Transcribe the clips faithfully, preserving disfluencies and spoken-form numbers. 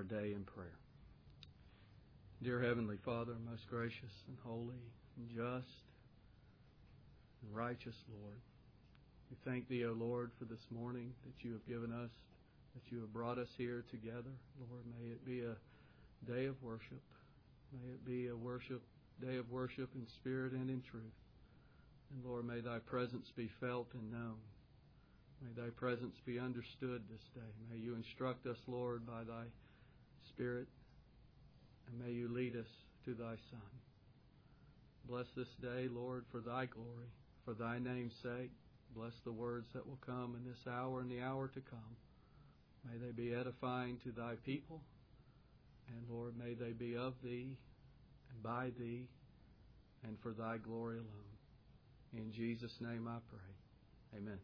our day in prayer. Dear Heavenly Father, most gracious and holy and just and righteous Lord, we thank Thee, O Lord, for this morning that You have given us, that You have brought us here together. Lord, may it be a day of worship. May it be a worship day of worship in spirit and in truth. And Lord, may Thy presence be felt and known. May Thy presence be understood this day. May You instruct us, Lord, by Thy Spirit. And may You lead us to Thy Son. Bless this day, Lord, for Thy glory, for Thy name's sake. Bless the words that will come in this hour and the hour to come. May they be edifying to Thy people. And Lord, may they be of Thee and by Thee and for Thy glory alone. In Jesus' name I pray. Amen.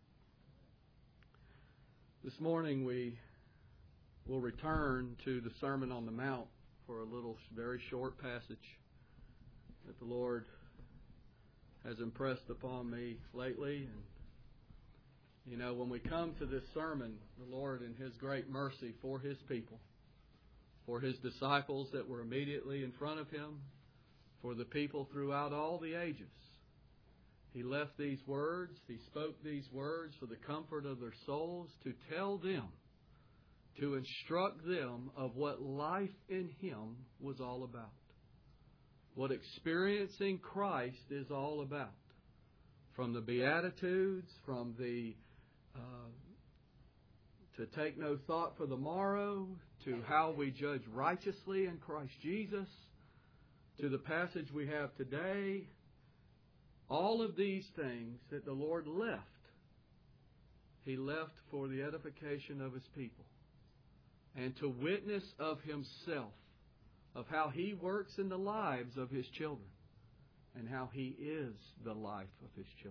This morning we will return to the Sermon on the Mount for a little, very short passage that the Lord has impressed upon me lately. And you know, when we come to this sermon, the Lord in His great mercy for His people, for His disciples that were immediately in front of Him, for the people throughout all the ages, He left these words, He spoke these words for the comfort of their souls, to tell them, to instruct them of what life in Him was all about. What experiencing Christ is all about. From the Beatitudes, from the uh, to take no thought for the morrow, to how we judge righteously in Christ Jesus, to the passage we have today. All of these things that the Lord left, He left for the edification of His people. And to witness of Himself, of how He works in the lives of His children, and how He is the life of His children.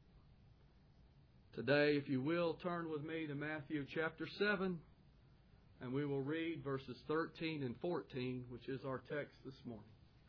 Today, if you will, turn with me to Matthew chapter seven, and we will read verses thirteen and fourteen, which is our text this morning.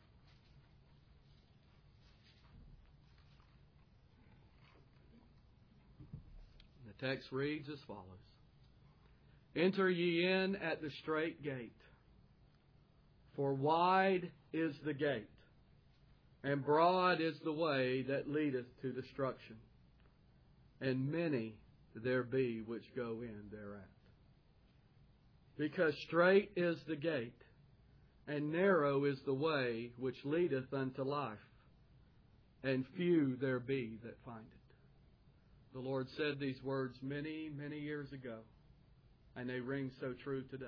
The text reads as follows. Enter ye in at the strait gate, for wide is the gate, and broad is the way that leadeth to destruction, and many there be which go in thereat. Because strait is the gate, and narrow is the way which leadeth unto life, and few there be that find it. The Lord said these words many, many years ago, and they ring so true today.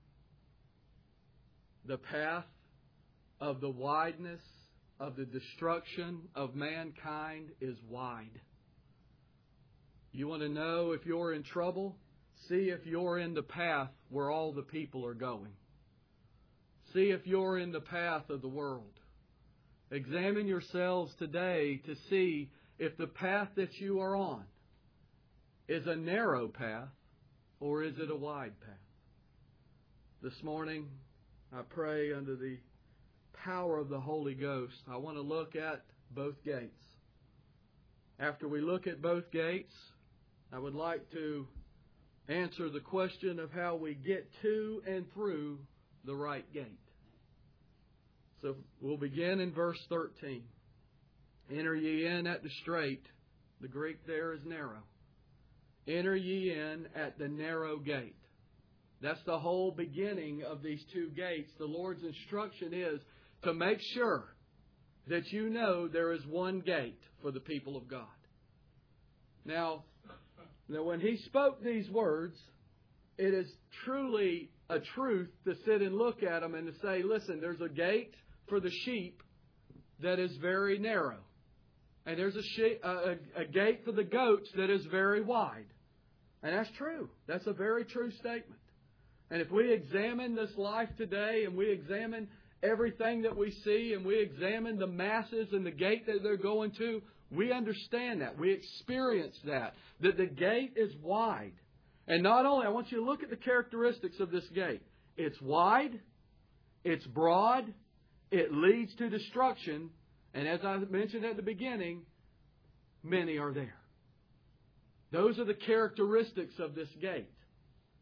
The path of the wideness of the destruction of mankind is wide. You want to know if you're in trouble? See if you're in the path where all the people are going. See if you're in the path of the world. Examine yourselves today to see if the path that you are on is a narrow path or is it a wide path. This morning, I pray under the power of the Holy Ghost, I want to look at both gates. After we look at both gates, I would like to answer the question of how we get to and through the right gate. So we'll begin in verse thirteen. Enter ye in at the strait. The Greek there is narrow. Enter ye in at the narrow gate. That's the whole beginning of these two gates. The Lord's instruction is to make sure that you know there is one gate for the people of God. Now, now when He spoke these words, it is truly a truth to sit and look at them and to say, listen, there's a gate for the sheep that is very narrow. And there's a, sheep, a, a gate for the goats that is very wide. And that's true. That's a very true statement. And if we examine this life today and we examine everything that we see and we examine the masses and the gate that they're going to, we understand that. We experience that. That the gate is wide. And not only, I want you to look at the characteristics of this gate. It's wide. It's broad. It leads to destruction. And as I mentioned at the beginning, many are there. Those are the characteristics of this gate.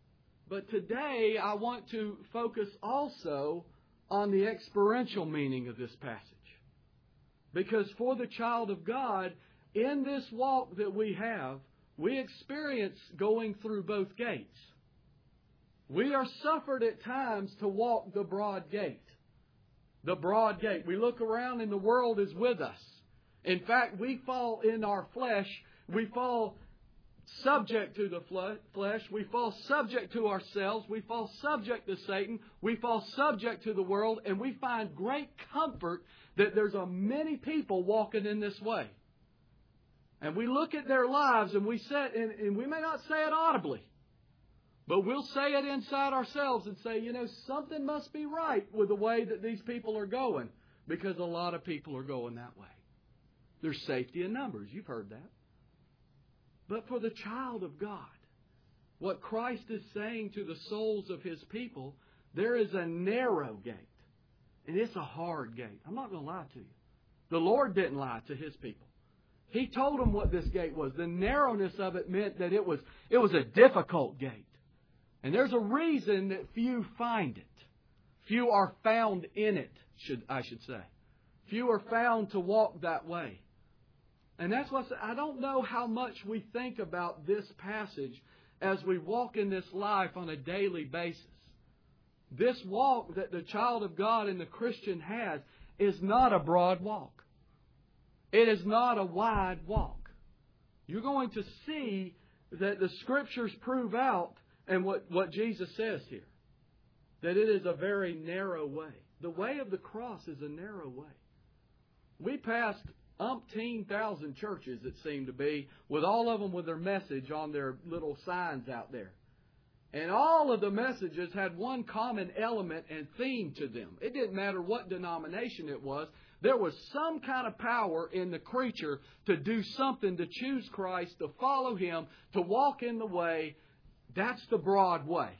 But today I want to focus also on the experiential meaning of this passage. Because for the child of God, in this walk that we have, we experience going through both gates. We are suffered at times to walk the broad gate. The broad gate. We look around and the world is with us. In fact, we fall in our flesh. We fall subject to the flesh. We fall subject to ourselves. We fall subject to Satan. We fall subject to the world. And we find great comfort that there's a many people walking in this way. And we look at their lives and we say, and, and we may not say it audibly, but we'll say it inside ourselves and say, you know, something must be right with the way that these people are going, because a lot of people are going that way. There's safety in numbers. You've heard that. But for the child of God, what Christ is saying to the souls of His people, there is a narrow gate. And it's a hard gate. I'm not going to lie to you. The Lord didn't lie to His people. He told them what this gate was. The narrowness of it meant that it was, it was a difficult gate. And there's a reason that few find it. Few are found in it, should I should say. Few are found to walk that way. And that's what I don't know how much we think about this passage as we walk in this life on a daily basis. This walk that the child of God and the Christian has is not a broad walk. It is not a wide walk. You're going to see that the Scriptures prove out, and what, what Jesus says here, that it is a very narrow way. The way of the cross is a narrow way. We passed umpteen thousand churches, it seemed to be, with all of them with their message on their little signs out there. And all of the messages had one common element and theme to them. It didn't matter what denomination it was. There was some kind of power in the creature to do something, to choose Christ, to follow Him, to walk in the way. That's the broad way.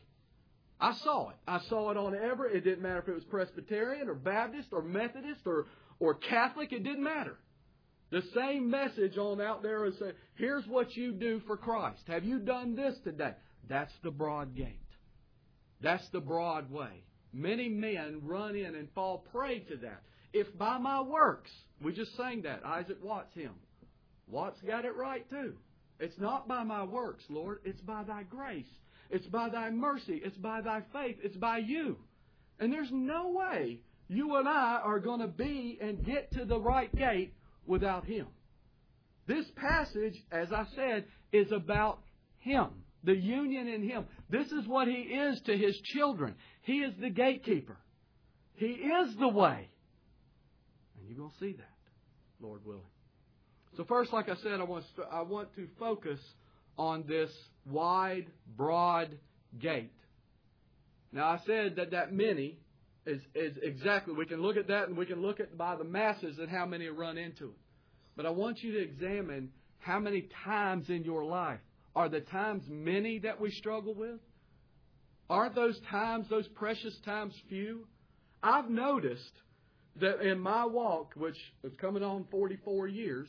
I saw it. I saw it on every... It didn't matter if it was Presbyterian or Baptist or Methodist or, or Catholic. It didn't matter. The same message on out there is saying, here's what you do for Christ. Have you done this today? That's the broad gate. That's the broad way. Many men run in and fall prey to that. If by my works, we just sang that, Isaac Watts hymn. Watts got it right too. It's not by my works, Lord. It's by Thy grace. It's by Thy mercy. It's by Thy faith. It's by You. And there's no way you and I are going to be and get to the right gate without Him. This passage, as I said, is about Him. The union in Him. This is what He is to His children. He is the gatekeeper. He is the way. And you're going to see that, Lord willing. So first, like I said, I want to, I want to focus on this wide, broad gate. Now, I said that that many is, is exactly, we can look at that and we can look at by the masses and how many run into it. But I want you to examine how many times in your life. Are the times many that we struggle with? Aren't those times, those precious times, few? I've noticed that in my walk, which is coming on forty-four years,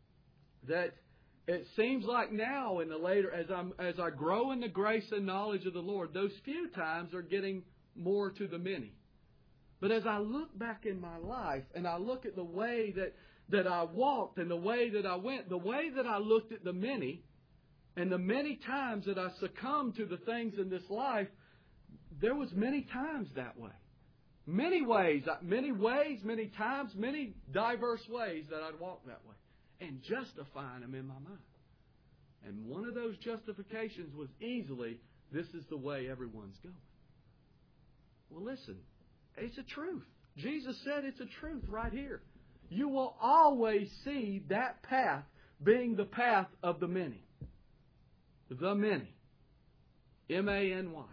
that it seems like now in the later, as I'm as I grow in the grace and knowledge of the Lord, those few times are getting more to the many. But as I look back in my life and I look at the way that, that I walked and the way that I went, the way that I looked at the many, and the many times that I succumbed to the things in this life, there was many times that way. Many ways, many ways, many times, many diverse ways that I'd walk that way. And justifying them in my mind. And one of those justifications was easily, this is the way everyone's going. Well, listen, it's a truth. Jesus said it's a truth right here. You will always see that path being the path of the many. The many. M A N Y.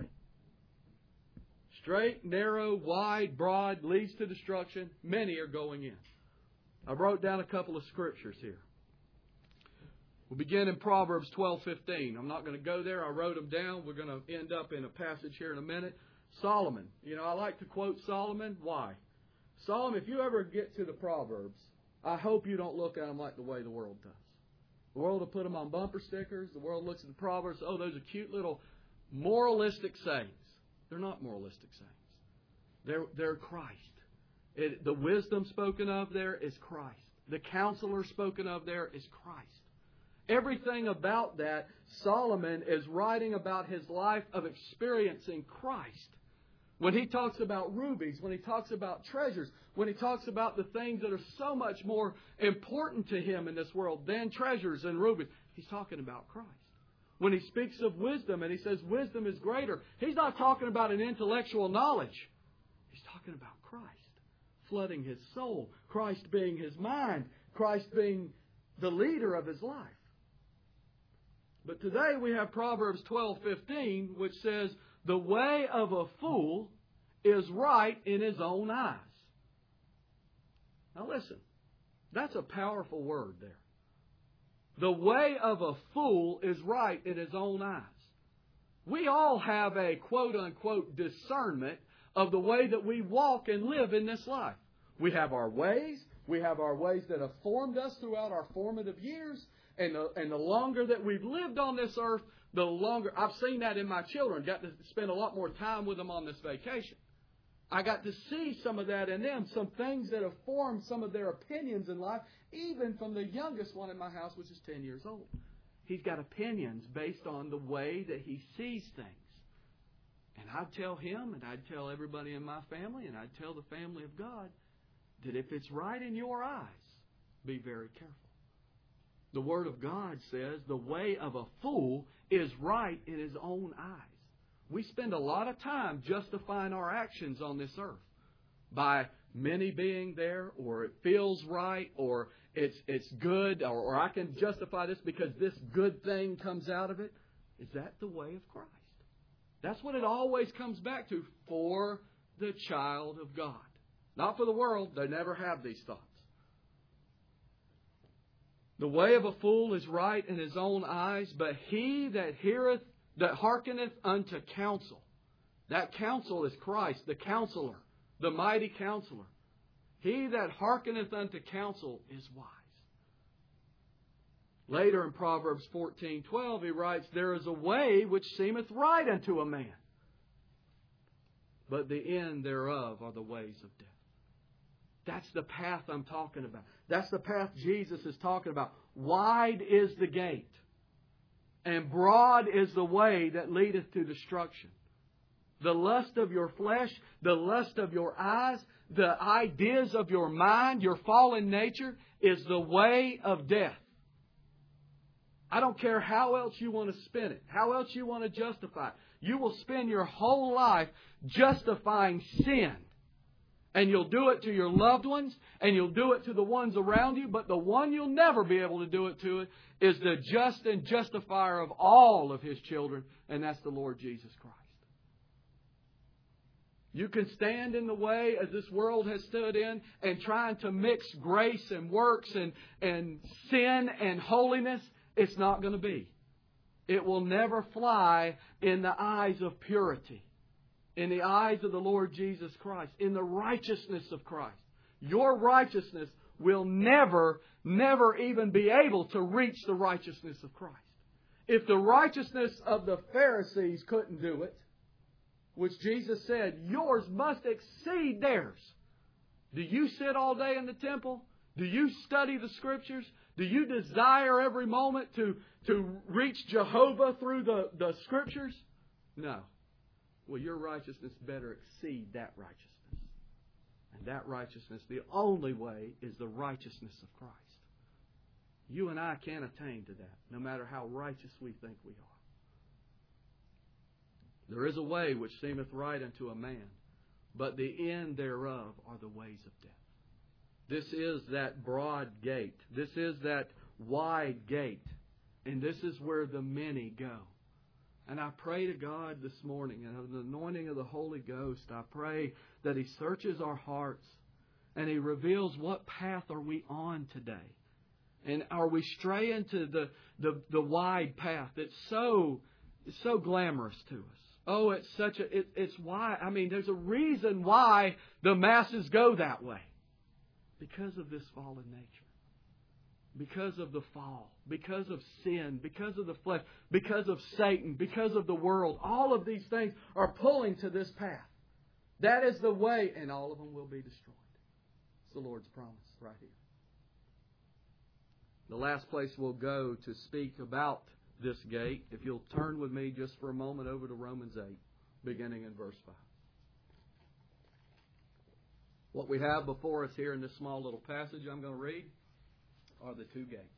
Straight, narrow, wide, broad, leads to destruction. Many are going in. I wrote down a couple of scriptures here. We'll begin in Proverbs twelve fifteen. I'm not going to go there. I wrote them down. We're going to end up in a passage here in a minute. Solomon. You know, I like to quote Solomon. Why? Solomon, if you ever get to the Proverbs, I hope you don't look at them like the way the world does. The world will put them on bumper stickers. The world looks at the Proverbs. Oh, those are cute little moralistic sayings. They're not moralistic sayings. They're, they're Christ. It, the wisdom spoken of there is Christ. The counselor spoken of there is Christ. Everything about that, Solomon is writing about his life of experiencing Christ. When he talks about rubies, when he talks about treasures, when he talks about the things that are so much more important to him in this world than treasures and rubies, he's talking about Christ. When he speaks of wisdom and he says wisdom is greater, he's not talking about an intellectual knowledge. He's talking about Christ flooding his soul, Christ being his mind, Christ being the leader of his life. But today we have Proverbs twelve fifteen, which says, the way of a fool is right in his own eyes. Now listen, that's a powerful word there. The way of a fool is right in his own eyes. We all have a quote-unquote discernment of the way that we walk and live in this life. We have our ways. We have our ways that have formed us throughout our formative years. And the, and the longer that we've lived on this earth, the longer... I've seen that in my children. Got to spend a lot more time with them on this vacation. I got to see some of that in them. Some things that have formed some of their opinions in life. Even from the youngest one in my house, which is ten years old. He's got opinions based on the way that he sees things. And I'd tell him, and I'd tell everybody in my family, and I'd tell the family of God, that if it's right in your eyes, be very careful. The Word of God says the way of a fool is right in his own eyes. We spend a lot of time justifying our actions on this earth by many being there, or it feels right, or it's it's good, or, or I can justify this because this good thing comes out of it. Is that the way of Christ? That's what it always comes back to for the child of God. Not for the world. They never have these thoughts. The way of a fool is right in his own eyes, but he that heareth, that hearkeneth unto counsel. That counsel is Christ, the counselor, the mighty counselor. He that hearkeneth unto counsel is wise. Later in Proverbs fourteen twelve, he writes, there is a way which seemeth right unto a man, but the end thereof are the ways of death. That's the path I'm talking about. That's the path Jesus is talking about. Wide is the gate, and broad is the way that leadeth to destruction. The lust of your flesh, the lust of your eyes, the ideas of your mind, your fallen nature, is the way of death. I don't care how else you want to spin it, how else you want to justify it. You will spend your whole life justifying sin. And you'll do it to your loved ones, and you'll do it to the ones around you, but the one you'll never be able to do it to is the just and justifier of all of His children, and that's the Lord Jesus Christ. You can stand in the way as this world has stood in and trying to mix grace and works and, and sin and holiness. It's not going to be. It will never fly in the eyes of purity. In the eyes of the Lord Jesus Christ, in the righteousness of Christ. Your righteousness will never, never even be able to reach the righteousness of Christ. If the righteousness of the Pharisees couldn't do it, which Jesus said, yours must exceed theirs. Do you sit all day in the temple? Do you study the Scriptures? Do you desire every moment to, to reach Jehovah through the, the Scriptures? No. Well, your righteousness better exceed that righteousness. And that righteousness, the only way, is the righteousness of Christ. You and I can't attain to that, no matter how righteous we think we are. There is a way which seemeth right unto a man, but the end thereof are the ways of death. This is that broad gate. This is that wide gate. And this is where the many go. And I pray to God this morning, and of the anointing of the Holy Ghost, I pray that He searches our hearts and He reveals what path are we on today. And are we straying to the, the, the wide path that's so, so glamorous to us? Oh, it's such a, it, it's why, I mean, there's a reason why the masses go that way. Because of this fallen nature. because of the fall, because of sin, because of the flesh, because of Satan, because of the world. All of these things are pulling to this path. That is the way, and all of them will be destroyed. It's the Lord's promise right here. The last place we'll go to speak about this gate, if you'll turn with me just for a moment over to Romans eight, beginning in verse five. What we have before us here in this small little passage I'm going to read are the two gates.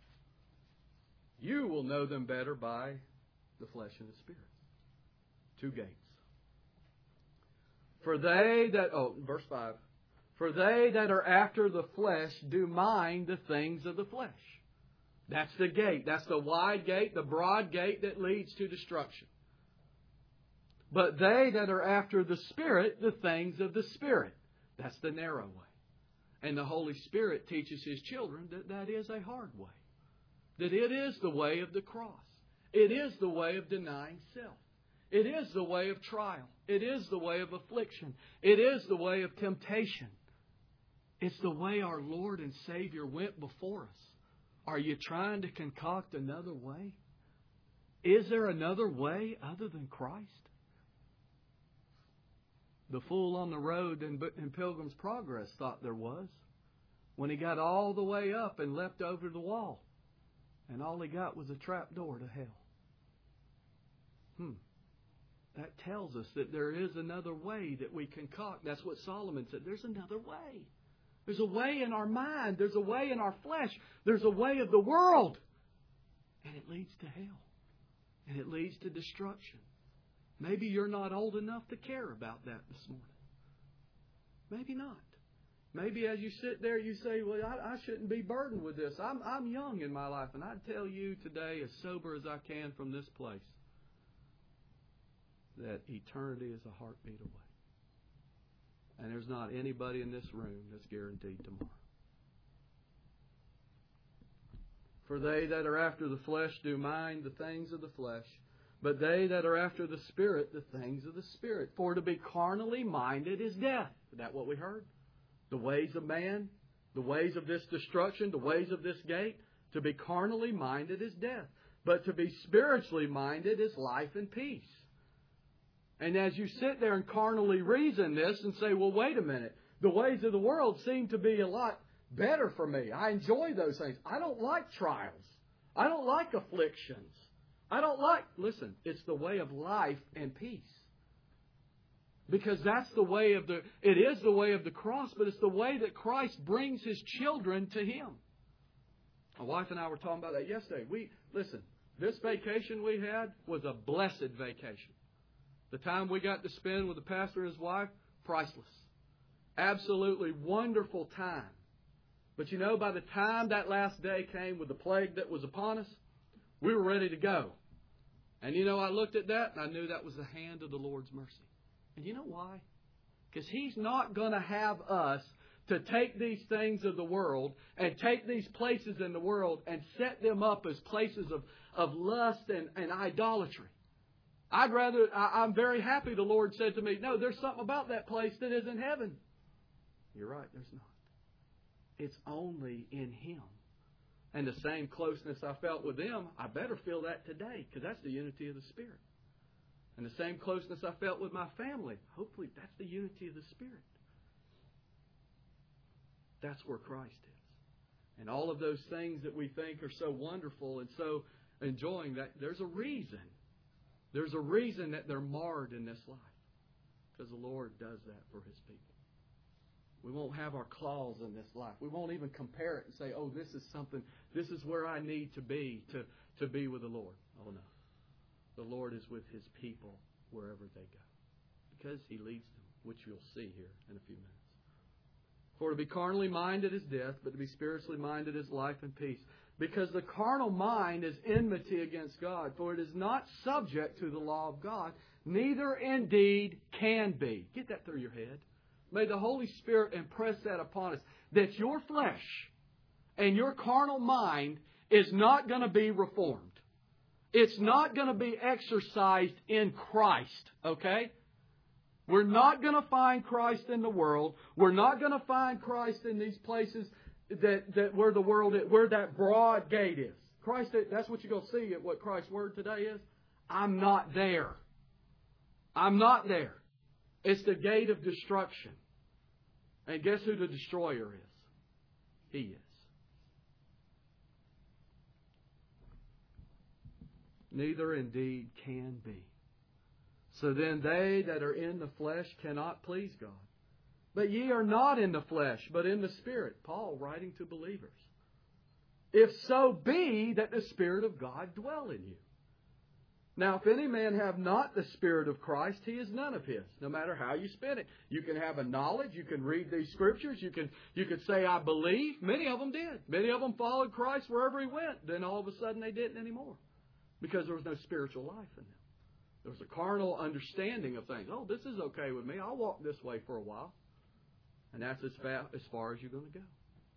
You will know them better by the flesh and the spirit. Two gates. For they that, oh, verse five. For they that are after the flesh do mind the things of the flesh. That's the gate. That's the wide gate, the broad gate that leads to destruction. But they that are after the Spirit, the things of the Spirit. That's the narrow way. And the Holy Spirit teaches His children that that is a hard way. That it is the way of the cross. It is the way of denying self. It is the way of trial. It is the way of affliction. It is the way of temptation. It's the way our Lord and Savior went before us. Are you trying to concoct another way? Is there another way other than Christ? The fool on the road in, in Pilgrim's Progress thought there was. When he got all the way up and leapt over the wall. And all he got was a trap door to hell. Hmm. That tells us that there is another way that we concoct. That's what Solomon said. There's another way. There's a way in our mind. There's a way in our flesh. There's a way of the world. And it leads to hell. And it leads to destruction. Maybe you're not old enough to care about that this morning. Maybe not. Maybe as you sit there, you say, well, I, I shouldn't be burdened with this. I'm, I'm young in my life. And I tell you today, as sober as I can from this place, that eternity is a heartbeat away. And there's not anybody in this room that's guaranteed tomorrow. For they that are after the flesh do mind the things of the flesh, but they that are after the Spirit, the things of the Spirit. For to be carnally minded is death. Is that what we heard? The ways of man, the ways of this destruction, the ways of this gate. To be carnally minded is death. But to be spiritually minded is life and peace. And as you sit there and carnally reason this and say, well, wait a minute. The ways of the world seem to be a lot better for me. I enjoy those things. I don't like trials. I don't like afflictions. I don't like, listen, it's the way of life and peace. Because that's the way of the, it is the way of the cross, but it's the way that Christ brings His children to Him. My wife and I were talking about that yesterday. We, listen, this vacation we had was a blessed vacation. The time we got to spend with the pastor and his wife, priceless. Absolutely wonderful time. But you know, by the time that last day came with the plague that was upon us, we were ready to go. And you know, I looked at that and I knew that was the hand of the Lord's mercy. And you know why? Because He's not going to have us to take these things of the world and take these places in the world and set them up as places of, of lust and, and idolatry. I'd rather, I, I'm very happy the Lord said to me, no, there's something about that place that isn't heaven. You're right, there's not. It's only in Him. And the same closeness I felt with them, I better feel that today, because that's the unity of the Spirit. And the same closeness I felt with my family, hopefully that's the unity of the Spirit. That's where Christ is. And all of those things that we think are so wonderful and so enjoying, that there's a reason. There's a reason that they're marred in this life. Because the Lord does that for His people. We won't have our claws in this life. We won't even compare it and say, oh, this is something, this is where I need to be to, to be with the Lord. Oh, no. The Lord is with His people wherever they go. Because He leads them, which you'll see here in a few minutes. For to be carnally minded is death, but to be spiritually minded is life and peace. Because the carnal mind is enmity against God, for it is not subject to the law of God, neither indeed can be. Get that through your head. May the Holy Spirit impress that upon us, that your flesh and your carnal mind is not going to be reformed. It's not going to be exercised in Christ, okay? We're not going to find Christ in the world. We're not going to find Christ in these places that, that where the world is, where that broad gate is. Christ, that's what you're going to see at what Christ's Word today is. I'm not there. I'm not there. It's the gate of destruction. And guess who the destroyer is? He is. Neither indeed can be. So then they that are in the flesh cannot please God. But ye are not in the flesh, but in the Spirit. Paul writing to believers. If so be that the Spirit of God dwell in you. Now, if any man have not the Spirit of Christ, he is none of his, no matter how you spin it. You can have a knowledge. You can read these Scriptures. You can you could say, I believe. Many of them did. Many of them followed Christ wherever He went. Then all of a sudden they didn't anymore because there was no spiritual life in them. There was a carnal understanding of things. Oh, this is okay with me. I'll walk this way for a while. And that's as far, as far as you're going to go.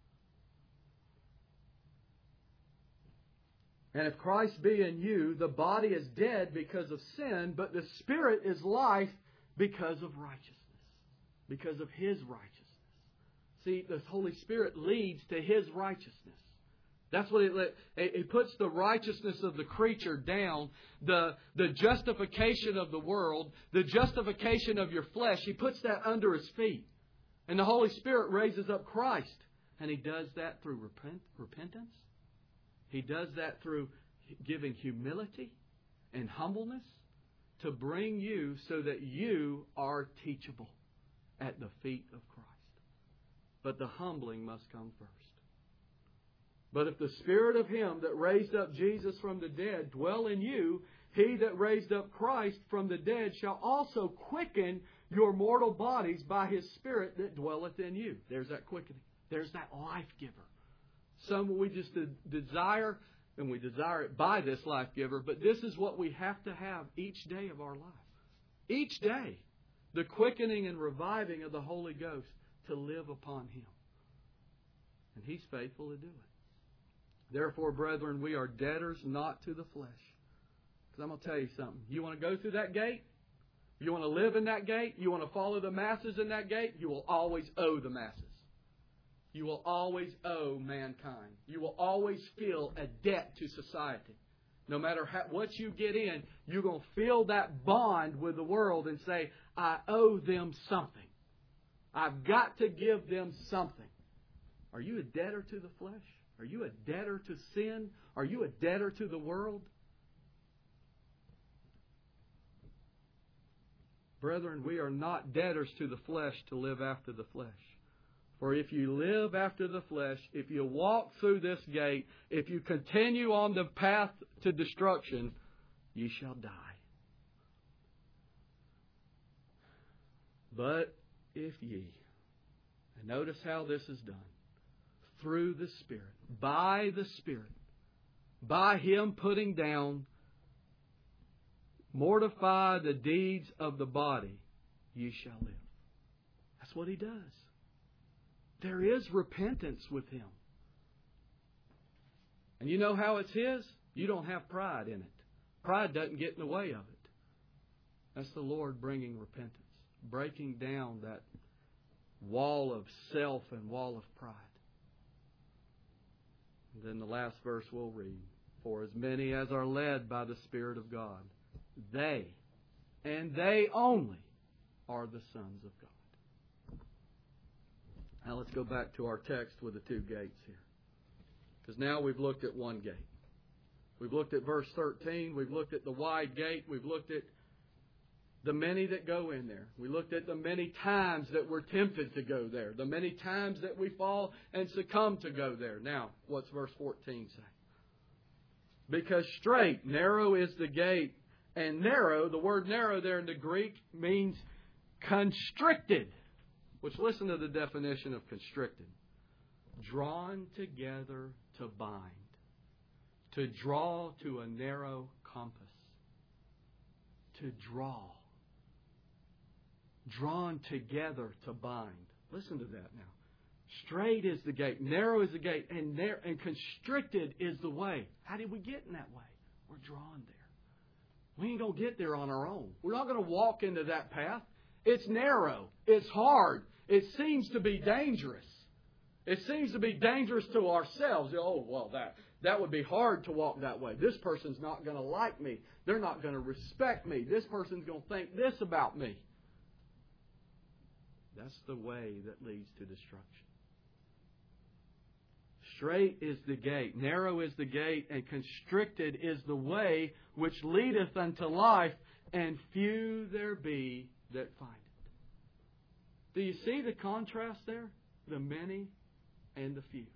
And if Christ be in you, the body is dead because of sin, but the Spirit is life because of righteousness. Because of His righteousness. See, the Holy Spirit leads to His righteousness. That's what it, it puts the righteousness of the creature down, the, the justification of the world, the justification of your flesh. He puts that under His feet. And the Holy Spirit raises up Christ. And He does that through repent, repentance. He does that through giving humility and humbleness to bring you so that you are teachable at the feet of Christ. But the humbling must come first. But if the Spirit of Him that raised up Jesus from the dead dwell in you, He that raised up Christ from the dead shall also quicken your mortal bodies by His Spirit that dwelleth in you. There's that quickening. There's that life giver. Some we just desire, and we desire it by this life giver, but this is what we have to have each day of our life. Each day, the quickening and reviving of the Holy Ghost to live upon Him. And He's faithful to do it. Therefore, brethren, we are debtors not to the flesh. Because I'm going to tell you something. You want to go through that gate? You want to live in that gate? You want to follow the masses in that gate? You will always owe the masses. You will always owe mankind. You will always feel a debt to society. No matter how, what you get in, you're going to feel that bond with the world and say, I owe them something. I've got to give them something. Are you a debtor to the flesh? Are you a debtor to sin? Are you a debtor to the world? Brethren, we are not debtors to the flesh to live after the flesh. For if you live after the flesh, if you walk through this gate, if you continue on the path to destruction, ye shall die. But if ye, and notice how this is done, through the Spirit, by the Spirit, by Him putting down, mortify the deeds of the body, ye shall live. That's what He does. There is repentance with Him. And you know how it's His? You don't have pride in it. Pride doesn't get in the way of it. That's the Lord bringing repentance. Breaking down that wall of self and wall of pride. And then the last verse we'll read. For as many as are led by the Spirit of God, they, and they only, are the sons of God. Now let's go back to our text with the two gates here. Because now we've looked at one gate. We've looked at verse thirteen. We've looked at the wide gate. We've looked at the many that go in there. We looked at the many times that we're tempted to go there. The many times that we fall and succumb to go there. Now, what's verse fourteen say? Because straight, narrow is the gate. And narrow, the word narrow there in the Greek means constricted. Which, listen to the definition of constricted. Drawn together to bind. To draw to a narrow compass. To draw. Drawn together to bind. Listen to that now. Straight is the gate. Narrow is the gate. And, narrow, and constricted is the way. How did we get in that way? We're drawn there. We ain't going to get there on our own. We're not going to walk into that path. It's narrow. It's hard. It seems to be dangerous. It seems to be dangerous to ourselves. Oh, well, that, that would be hard to walk that way. This person's not going to like me. They're not going to respect me. This person's going to think this about me. That's the way that leads to destruction. Straight is the gate, narrow is the gate, and constricted is the way which leadeth unto life, and few there be that find it. Do you see the contrast there? The many and the few.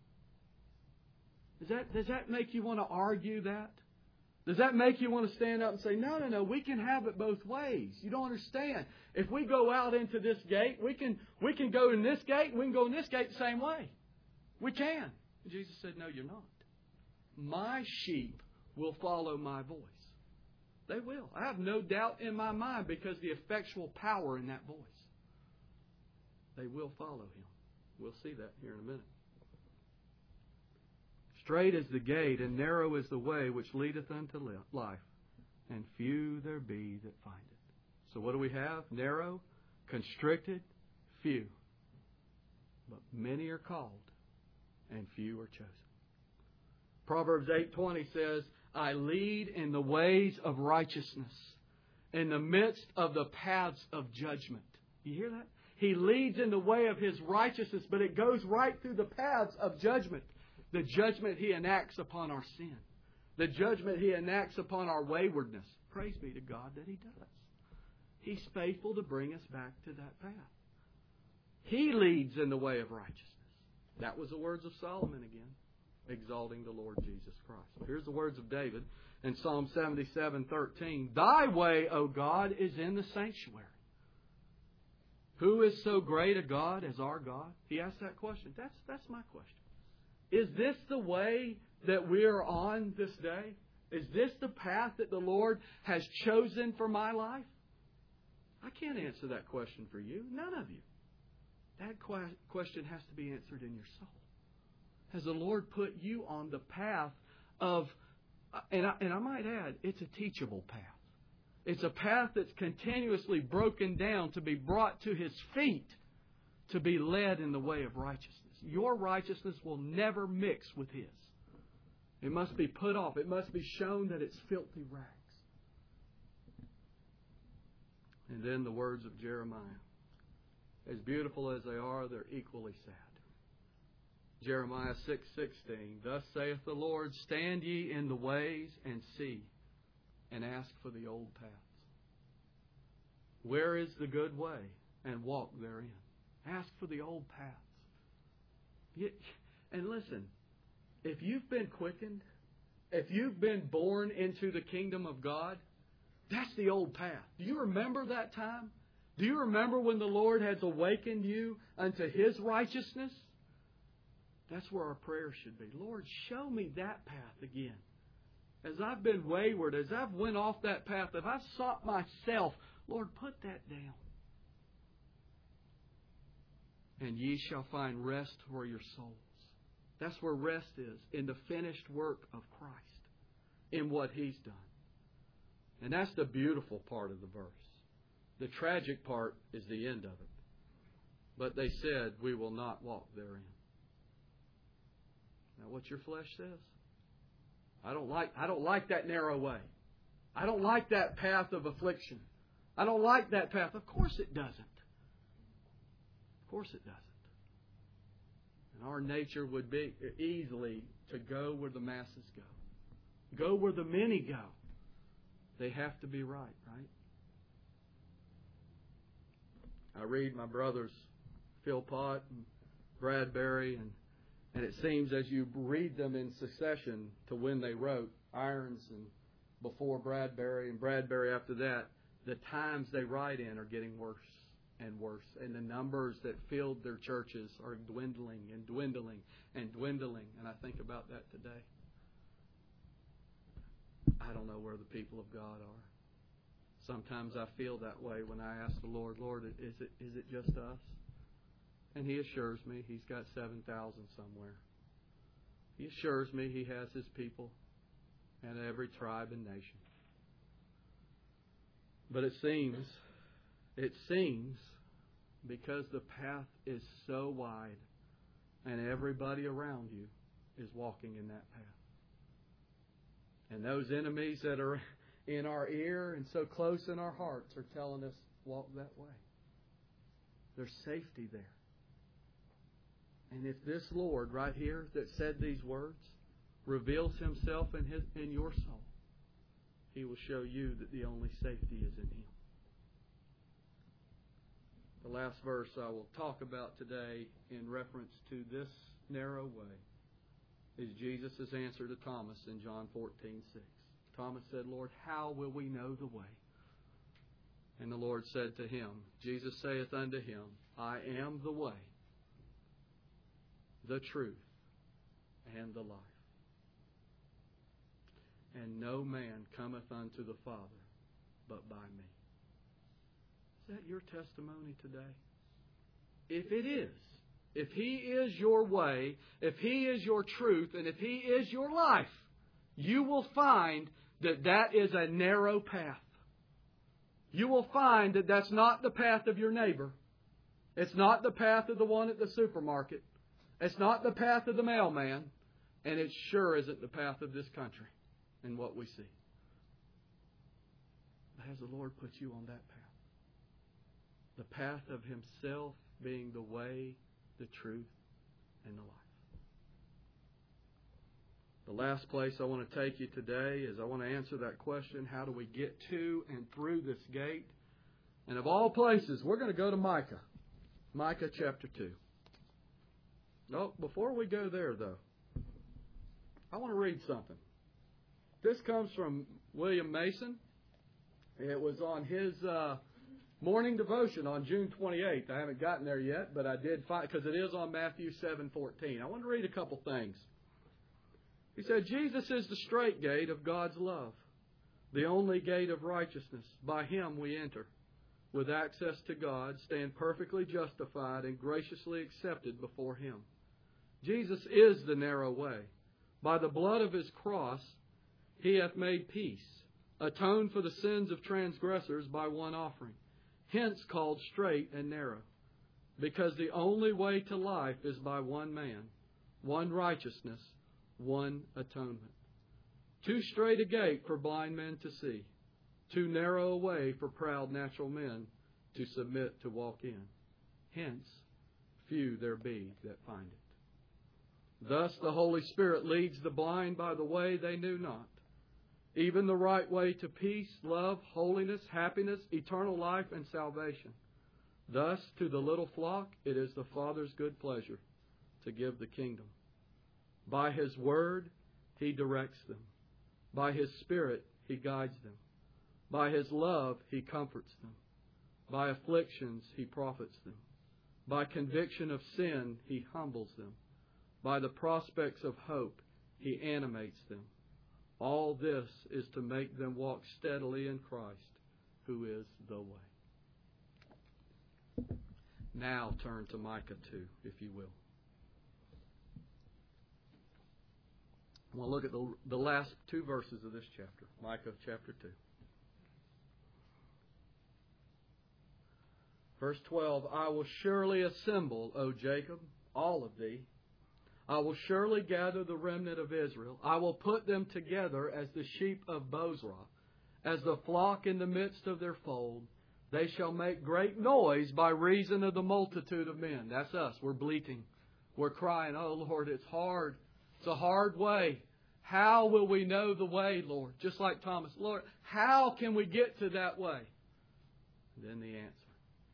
Does that, does that make you want to argue that? Does that make you want to stand up and say, no, no, no, we can have it both ways. You don't understand. If we go out into this gate, we can, we can go in this gate, and we can go in this gate the same way. We can. And Jesus said, no, you're not. My sheep will follow my voice. They will. I have no doubt in my mind because the effectual power in that voice. They will follow Him. We'll see that here in a minute. Straight is the gate, and narrow is the way which leadeth unto life, and few there be that find it. So what do we have? Narrow, constricted, few. But many are called, and few are chosen. Proverbs eight twenty says, I lead in the ways of righteousness, in the midst of the paths of judgment. You hear that? He leads in the way of His righteousness, but it goes right through the paths of judgment. The judgment He enacts upon our sin. The judgment He enacts upon our waywardness. Praise be to God that He does. He's faithful to bring us back to that path. He leads in the way of righteousness. That was the words of Solomon again, exalting the Lord Jesus Christ. Here's the words of David in Psalm seventy-seven thirteen. Thy way, O God, is in the sanctuary. Who is so great a God as our God? He asked that question. That's, that's my question. Is this the way that we are on this day? Is this the path that the Lord has chosen for my life? I can't answer that question for you. None of you. That question has to be answered in your soul. Has the Lord put you on the path of, and I, and I might add, it's a teachable path. It's a path that's continuously broken down to be brought to His feet, to be led in the way of righteousness. Your righteousness will never mix with His. It must be put off. It must be shown that it's filthy rags. And then the words of Jeremiah. As beautiful as they are, they're equally sad. Jeremiah six sixteen. Thus saith the Lord, stand ye in the ways and see, and ask for the old paths. Where is the good way? And walk therein. Ask for the old paths. And listen, if you've been quickened, if you've been born into the kingdom of God, that's the old path. Do you remember that time? Do you remember when the Lord has awakened you unto His righteousness? That's where our prayer should be. Lord, show me that path again. As I've been wayward, as I've went off that path, if I've sought myself, Lord, put that down. And ye shall find rest for your souls. That's where rest is, in the finished work of Christ, in what He's done. And that's the beautiful part of the verse. The tragic part is the end of it. But they said, we will not walk therein. Now, what your flesh says? I don't like, I don't like that narrow way. I don't like that path of affliction. I don't like that path. Of course it doesn't. Of course it doesn't. And our nature would be easily to go where the masses go. Go where the many go. They have to be right, right? I read my brothers Phil Pott and Bradbury, and, and it seems as you read them in succession to when they wrote, Irons and before Bradbury and Bradbury after that, the times they write in are getting worse and worse. And the numbers that filled their churches are dwindling and dwindling and dwindling. And I think about that today. I don't know where the people of God are. Sometimes I feel that way when I ask the Lord, Lord, is it is it just us? And He assures me He's got seven thousand somewhere. He assures me He has His people and every tribe and nation. But it seems, it seems, because the path is so wide And everybody around you is walking in that path. And those enemies that are in our ear and so close in our hearts are telling us, walk that way. There's safety there. And if this Lord right here that said these words reveals Himself in his in your soul, He will show you that the only safety is in Him. The last verse I will talk about today in reference to this narrow way is Jesus' answer to Thomas in John fourteen six. Thomas said, Lord, how will we know the way? And the Lord said to him, Jesus saith unto him, I am the way, the truth, and the life. And no man cometh unto the Father but by me. Is that your testimony today? If it is, if He is your way, if He is your truth, and if He is your life, you will find that that is a narrow path. You will find that that's not the path of your neighbor. It's not the path of the one at the supermarket. It's not the path of the mailman. And it sure isn't the path of this country and what we see. But has the Lord put you on that path? The path of Himself being the way, the truth, and the life. The last place I want to take you today is I want to answer that question, how do we get to and through this gate? And of all places, we're going to go to Micah. Micah chapter two. No, before we go there, though, I want to read something. This comes from William Mason. It was on his uh, morning devotion on June twenty-eighth. I haven't gotten there yet, but I did find, because it is on Matthew seven fourteen. I want to read a couple things. He said, Jesus is the straight gate of God's love, the only gate of righteousness. By Him we enter, with access to God, stand perfectly justified and graciously accepted before Him. Jesus is the narrow way. By the blood of His cross, He hath made peace, atoned for the sins of transgressors by one offering, hence called straight and narrow, because the only way to life is by one man, one righteousness, one atonement. Too straight a gate for blind men to see, too narrow a way for proud natural men to submit to walk in. Hence, few there be that find it. Thus the Holy Spirit leads the blind by the way they knew not, even the right way to peace, love, holiness, happiness, eternal life, and salvation. Thus, to the little flock, it is the Father's good pleasure to give the kingdom. By His word, He directs them. By His Spirit, He guides them. By His love, He comforts them. By afflictions, He profits them. By conviction of sin, He humbles them. By the prospects of hope, He animates them. All this is to make them walk steadily in Christ, who is the way. Now turn to Micah two, if you will. We'll look at the, the last two verses of this chapter, Micah chapter two. Verse twelve, I will surely assemble, O Jacob, all of thee. I will surely gather the remnant of Israel. I will put them together as the sheep of Bozrah, as the flock in the midst of their fold. They shall make great noise by reason of the multitude of men. That's us. We're bleating. We're crying, oh Lord, it's hard. It's a hard way. How will we know the way, Lord? Just like Thomas. Lord, how can we get to that way? And then the answer.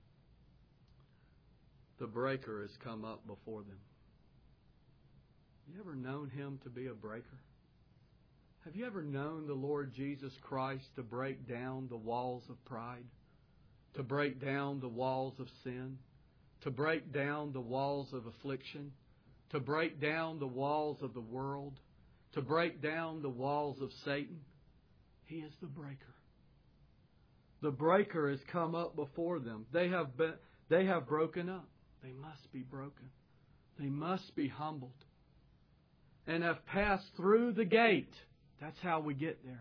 The breaker has come up before them. You ever known Him to be a breaker? Have you ever known the Lord Jesus Christ to break down the walls of pride? To break down the walls of sin? To break down the walls of affliction? To break down the walls of the world? To break down the walls of Satan? He is the breaker. The breaker has come up before them. They have been, they have broken up. They must be broken. They must be humbled. And have passed through the gate. That's how we get there.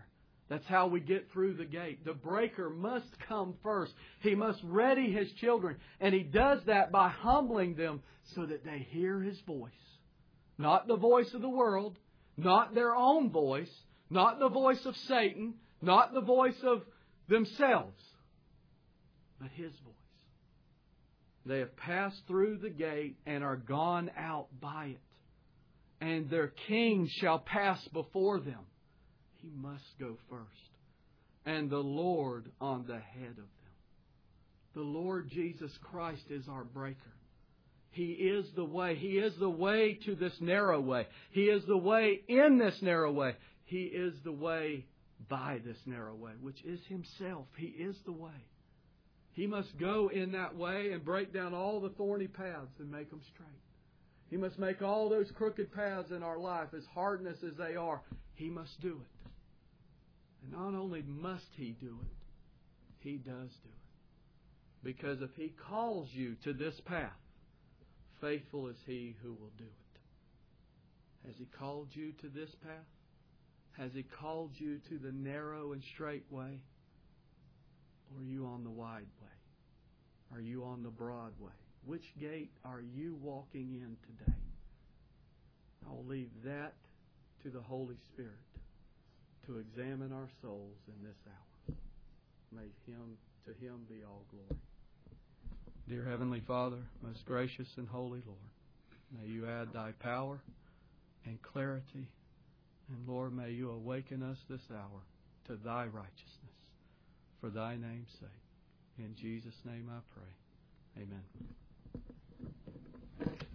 That's how we get through the gate. The breaker must come first. He must ready his children. And He does that by humbling them so that they hear His voice. Not the voice of the world, not their own voice, not the voice of Satan, not the voice of themselves, but His voice. They have passed through the gate and are gone out by it. And their king shall pass before them. He must go first. And the Lord on the head of them. The Lord Jesus Christ is our breaker. He is the way. He is the way to this narrow way. He is the way in this narrow way. He is the way by this narrow way, which is Himself. He is the way. He must go in that way and break down all the thorny paths and make them straight. He must make all those crooked paths in our life, as hardness as they are, He must do it. And not only must He do it, He does do it. Because if He calls you to this path, faithful is He who will do it. Has He called you to this path? Has He called you to the narrow and straight way? Or are you on the wide way? Are you on the broad way? Which gate are you walking in today? I'll leave that to the Holy Spirit to examine our souls in this hour. May Him, to Him be all glory. Dear Heavenly Father, most gracious and holy Lord, may You add Thy power and clarity. And Lord, may You awaken us this hour to Thy righteousness for Thy name's sake. In Jesus' name I pray. Amen.